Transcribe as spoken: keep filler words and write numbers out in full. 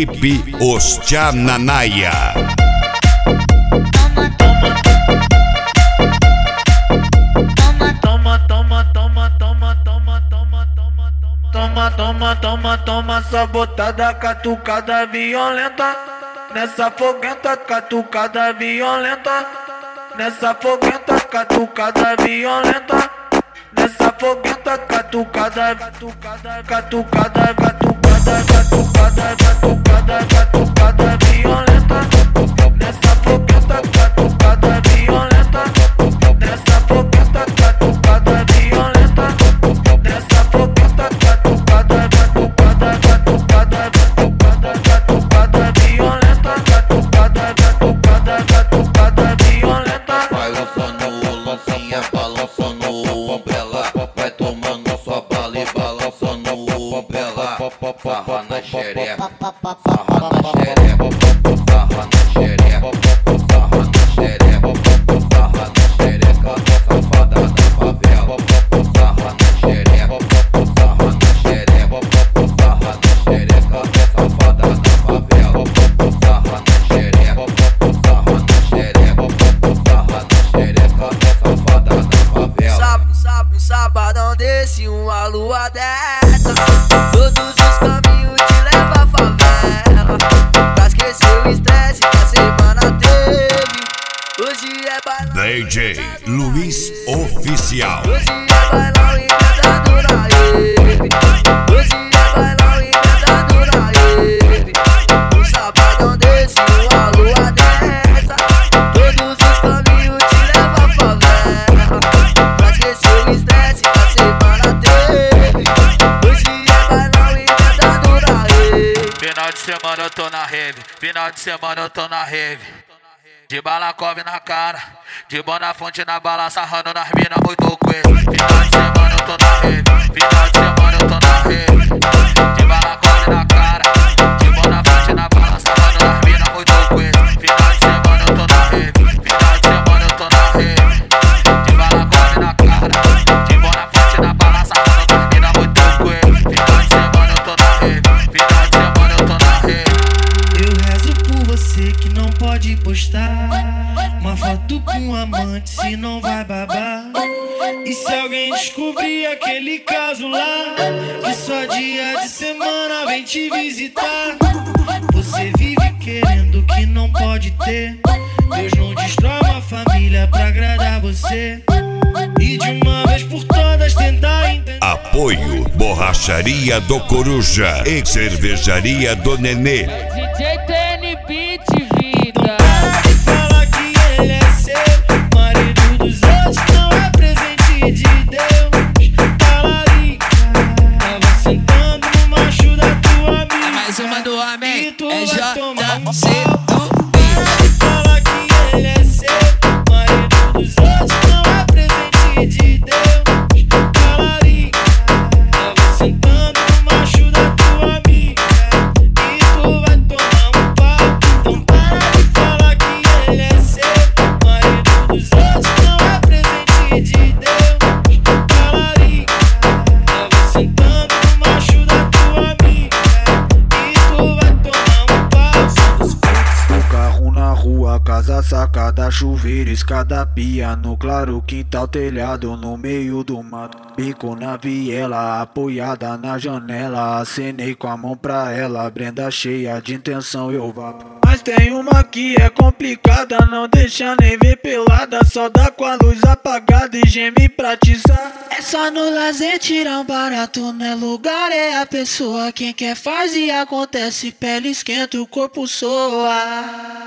Equipe Os Tchananaia. Toma, toma, toma, toma, toma, toma, toma, toma, toma, toma, toma, sabotada, catucada violenta. Nessa foguenta, catucada violenta. Nessa foguenta, catucada violenta. Nessa foguenta, catucada, catucada, catucada, catucada, catucada, catucada, catucada violenta. Nessa foguenta, catucada violenta. Nessa foguenta, catucada violenta. Nessa foguenta, catucada, catucada, catucada, catucada, catucada violenta. Catucada, catucada, catucada violenta. Vai lançando o lancinha, balançando o umbrella. Vai tomando sua bala e balançando o umbrella. Sarra na xereca, sarra na xereca, sarra na xereca, sarra na xereca, sarra na xereca, safada da favela. Sarra na xereca, sarra na xereca, sarra na xereca, safada da favela. Sarra na xereca, sarra na xereca, sarra na xereca, safada da favela. Sábado, sábado, sabadão desse, uma lua dessa. Todos os caminhos te levam à favela. Pra esquecer o estresse que a semana teve. Hoje é bailão D J Luiz Oficial. Hoje é bailão e cantadura ele. Hoje é bailão e cantadura ele. Um sabadão desse, uma lua dessa. Todos os caminhos te levam à favela. Pra esquecer o estresse que a semana teve. Hoje é bailão e cantadura ele. Final de semana eu tô na rave, final de semana eu tô na rave. De balacove na cara, de Bonafonte na bala, sarrando nas minas muito coelho. Final de semana eu tô na rave, final de semana eu tô na rave. De balacove na cara, de Bonafonte na bala, sarrando nas minas muito coelho. Final de semana eu tô na rave, final de semana eu tô na rave. De balacove na cara, de Bonafonte na bala, sarrando nas minas muito coelho. Final de semana eu tô na rave, final de semana eu tô na rave. Eu rezo por você que não pode postar uma foto com um amante, se não vai babar. E se alguém descobrir aquele caso lá, que só dia de semana vem te visitar. Você vive querendo o que não pode ter. Deus não destrói uma família pra agradar você. E de uma vez por todas tentar entender. Apoio Borracharia do Coruja e Cervejaria do Nenê. D J T N Beat, vida. Fala que ele é seu, marido dos outros, não é presente de Deus. Talarica, tava sentando no macho da tua amiga. É mais uma do homem, E tu é vai tomar um J C pau. do Beat. Fala que ele é seu, marido dos outros, não é presente de Deus. Talarica, tava sentando no macho da tua amiga. E tu vai tomar um pau. Então para de falar que ele é seu, marido dos outros, não é presente de Deus. Talarica, tava sentando no macho da tua amiga. E tu vai tomar um pau. O carro na rua, casa sacada, chuveiro, escada, pia no claro, quintal, telhado no meio do mato. Bico na viela, apoiada na janela, acenei com a mão pra ela, Brenda cheia de intenção eu vapo. Mas tem uma que é complicada, não deixa nem ver pelada, só dá com a luz apagada e geme pra atiçar. É só no lazer tirar um barato, não é lugar, é a pessoa. Quem quer faz e acontece, pele esquenta, o corpo soa.